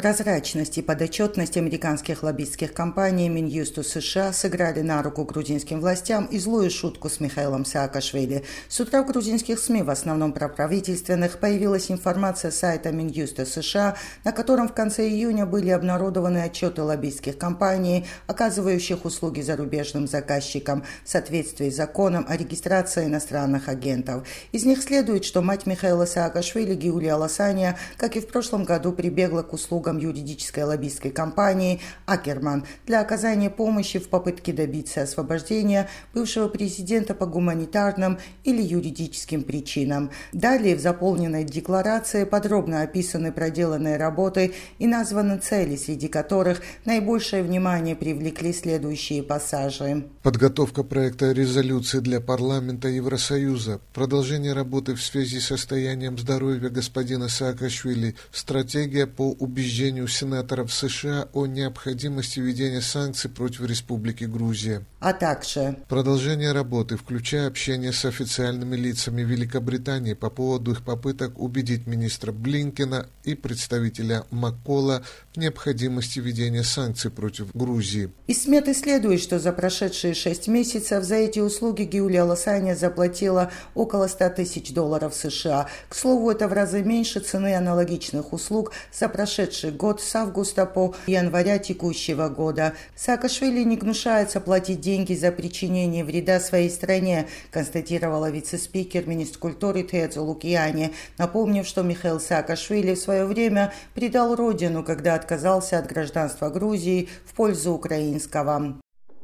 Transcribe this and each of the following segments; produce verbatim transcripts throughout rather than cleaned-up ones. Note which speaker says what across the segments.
Speaker 1: Прозрачность и подотчетность американских лоббистских компаний Минюсту США сыграли на руку грузинским властям и злую шутку с Михаилом Саакашвили. С утра в грузинских СМИ, в основном проправительственных, появилась информация сайта Минюста США, на котором в конце июня были обнародованы отчеты лоббистских компаний, оказывающих услуги зарубежным заказчикам в соответствии с законом о регистрации иностранных агентов. Из них следует, что мать Михаила Саакашвили, Гиулия Лосания, как и в прошлом году, прибегла к услугам юридической лоббистской компании «Акерман» для оказания помощи в попытке добиться освобождения бывшего президента по гуманитарным или юридическим причинам. Далее в заполненной декларации подробно описаны проделанные работы и названы цели, среди которых наибольшее внимание привлекли следующие пассажи.
Speaker 2: Подготовка проекта резолюции для парламента Евросоюза, продолжение работы в связи с состоянием здоровья господина Саакашвили, стратегия по убеждению сенаторов США о необходимости введения санкций против Республики Грузия,
Speaker 1: а также
Speaker 2: продолжение работы, включая общение с официальными лицами Великобритании по поводу их попыток убедить министра Блинкена и представителя Маккола в необходимости введения санкций против Грузии.
Speaker 1: Из сметы следует, что за прошедшие шесть месяцев за эти услуги Гиулия Лосания заплатила около ста тысяч долларов США. К слову, это в разы меньше цены аналогичных услуг за прошедший год с августа по января текущего года. Саакашвили не гнушается платить деньги за причинение вреда своей стране, констатировала вице-спикер министра культуры Тецу Лукьяни, напомнив, что Михаил Саакашвили в свое время предал родину, когда отказался от гражданства Грузии в пользу украинского.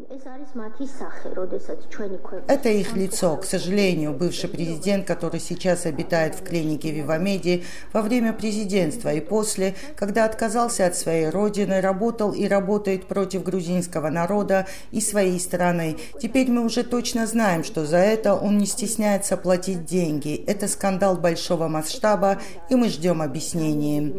Speaker 1: Это их лицо. К сожалению, бывший президент, который сейчас обитает в клинике Вивамеди, во время президентства и после, когда отказался от своей родины, работал и работает против грузинского народа и своей страны. Теперь мы уже точно знаем, что за это он не стесняется платить деньги. Это скандал большого масштаба, и мы ждем объяснений.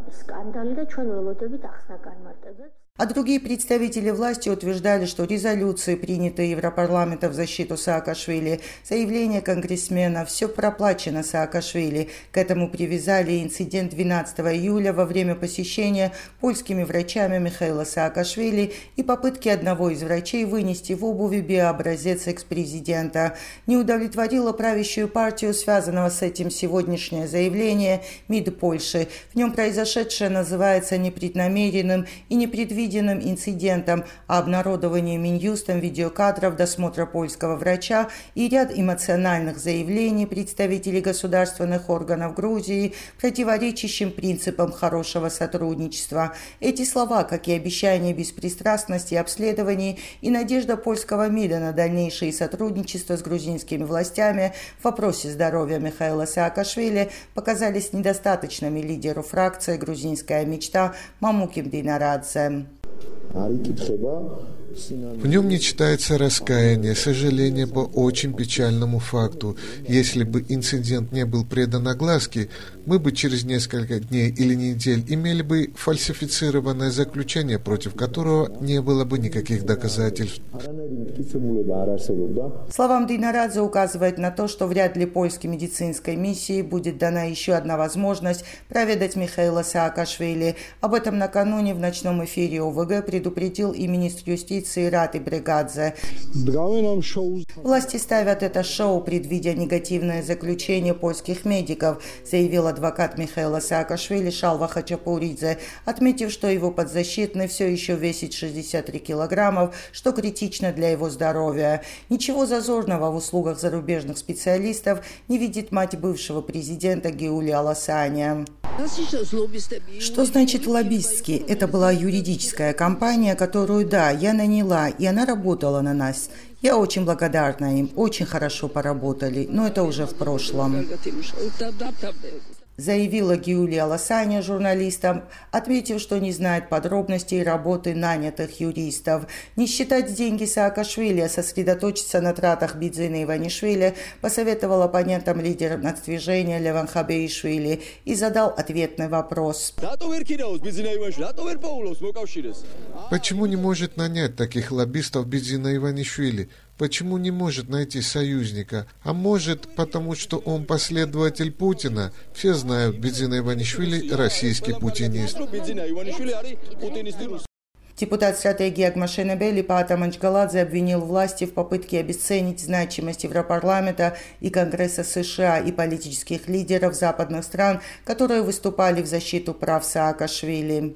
Speaker 1: А другие представители власти утверждали, что резолюции, принятые Европарламентом в защиту Саакашвили, заявления конгрессмена, все проплачено Саакашвили. К этому привязали инцидент двенадцатого июля во время посещения польскими врачами Михаила Саакашвили и попытки одного из врачей вынести в обуви биообразец экс-президента. Не удовлетворило правящую партию, связанного с этим сегодняшнее заявление МИД Польши. В нем произошедшее называется непреднамеренным и непредвиденным инцидентом, а обнародование Минюстом видеокадров досмотра польского врача и ряд эмоциональных заявлений представителей государственных органов Грузии, противоречащим принципам хорошего сотрудничества. Эти слова, как и обещание беспристрастности обследований и надежда польского МИДа на дальнейшее сотрудничество с грузинскими властями в вопросе здоровья Михаила Саакашвили, показались недостаточными лидеру фракции «Грузинская мечта» Мамуким Дейнарадзе.
Speaker 2: В нем не читается раскаяние, сожаление по очень печальному факту. Если бы инцидент не был предан огласке, мы бы через несколько дней или недель имели бы фальсифицированное заключение, против которого не было бы никаких доказательств.
Speaker 1: Словам Дейнарадзе указывает на то, что вряд ли польской медицинской миссии будет дана еще одна возможность проведать Михаила Саакашвили. Об этом накануне в ночном эфире ОВГ предупредил и министр юстиции Рати Бригадзе. Власти ставят это шоу, предвидя негативное заключение польских медиков, заявил адвокат Михаила Саакашвили Шалва Хачапуридзе, отметив, что его подзащитный все еще весит шестьдесят три килограммов, что критично для его здоровья. Ничего зазорного в услугах зарубежных специалистов не видит мать бывшего президента Гиулия Лосания. Что значит лоббистский? Это была юридическая компания, которую, да, я наняла, и она работала на нас. Я очень благодарна им, очень хорошо поработали, но это уже в прошлом. Заявила Гиулия Лосания журналистам, отметив, что не знает подробностей работы нанятых юристов. Не считать деньги Саакашвили, а сосредоточиться на тратах Бидзина Иванишвили, посоветовал оппонентам лидера нацдвижения Леван Хабеишвили и задал ответный вопрос.
Speaker 2: Почему не может нанять таких лоббистов Бидзина Иванишвили? Почему не может найти союзника? А может, потому что он последователь Путина? Все знают, Бидзина Иванишвили – российский путинист.
Speaker 1: Депутат стратегии Агмашенебели Паата Манчгаладзе обвинил власти в попытке обесценить значимость Европарламента и Конгресса США и политических лидеров западных стран, которые выступали в защиту прав Саакашвили.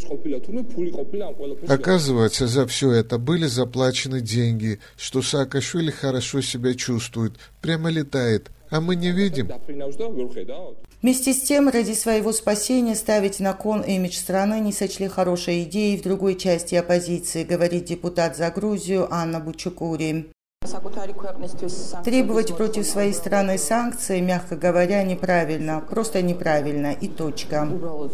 Speaker 2: Оказывается, за все это были заплачены деньги, что Саакашвили хорошо себя чувствует, прямо летает, а мы не видим.
Speaker 1: Вместе с тем, ради своего спасения ставить на кон имидж страны не сочли хорошей идеей в другой части оппозиции, говорит депутат за Грузию Анна Бучукури. Требовать против своей страны санкции, мягко говоря, неправильно, просто неправильно и точка.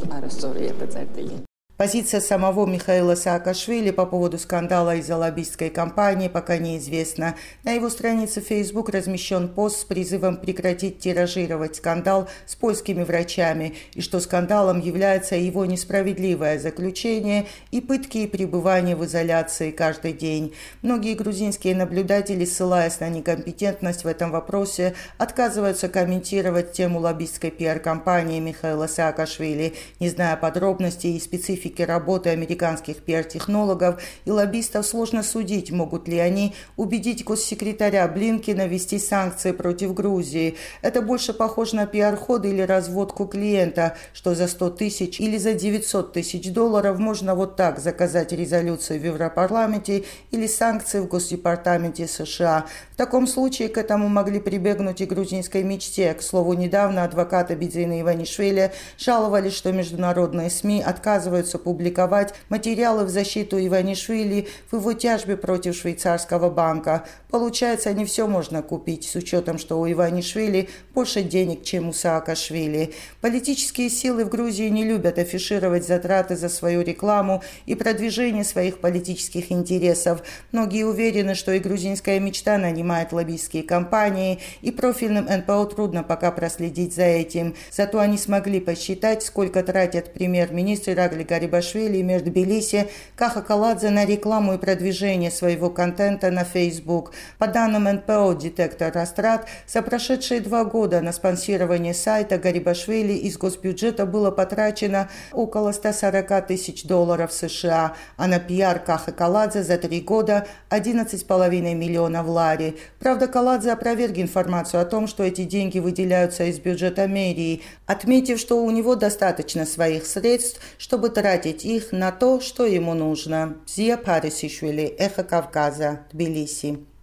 Speaker 1: Позиция самого Михаила Саакашвили по поводу скандала из-за лоббистской кампании пока неизвестна. На его странице Facebook размещен пост с призывом прекратить тиражировать скандал с польскими врачами и что скандалом является его несправедливое заключение и пытки и пребывание в изоляции каждый день. Многие грузинские наблюдатели, ссылаясь на некомпетентность в этом вопросе, отказываются комментировать тему лоббистской пиар-кампании Михаила Саакашвили, не зная подробностей и специфики работы американских пиар-технологов и лоббистов. Сложно судить, могут ли они убедить госсекретаря Блинкена ввести санкции против Грузии. Это больше похоже на пиар-ход или разводку клиента, что за сто тысяч или за девятьсот тысяч долларов можно вот так заказать резолюцию в Европарламенте или санкции в Госдепартаменте США. В таком случае к этому могли прибегнуть и грузинской мечте. К слову, недавно адвокаты Бидзины Иванишвили жаловались, что международные СМИ отказываются публиковать материалы в защиту Иванишвили в его тяжбе против швейцарского банка. Получается, не все можно купить, с учетом, что у Иванишвили больше денег, чем у Саакашвили. Политические силы в Грузии не любят афишировать затраты за свою рекламу и продвижение своих политических интересов. Многие уверены, что и грузинская мечта нанимает лоббистские компании, и профильным эн пэ о трудно пока проследить за этим. Зато они смогли посчитать, сколько тратят премьер-министр Ирагли Гарибашвили и мэр Тбилиси Каха Каладзе на рекламу и продвижение своего контента на Facebook. По данным эн пэ о «Детектор Растрат», за прошедшие два года на спонсирование сайта Гарибашвили из госбюджета было потрачено около ста сорока тысяч долларов США, а на пиар Кахы Каладзе за три года одиннадцать с половиной миллионов лари. Правда, Каладзе опроверг информацию о том, что эти деньги выделяются из бюджета мэрии, отметив, что у него достаточно своих средств, чтобы тратить их на то, что ему нужно. Зия Парисишвили, Эхо Кавказа, Тбилиси.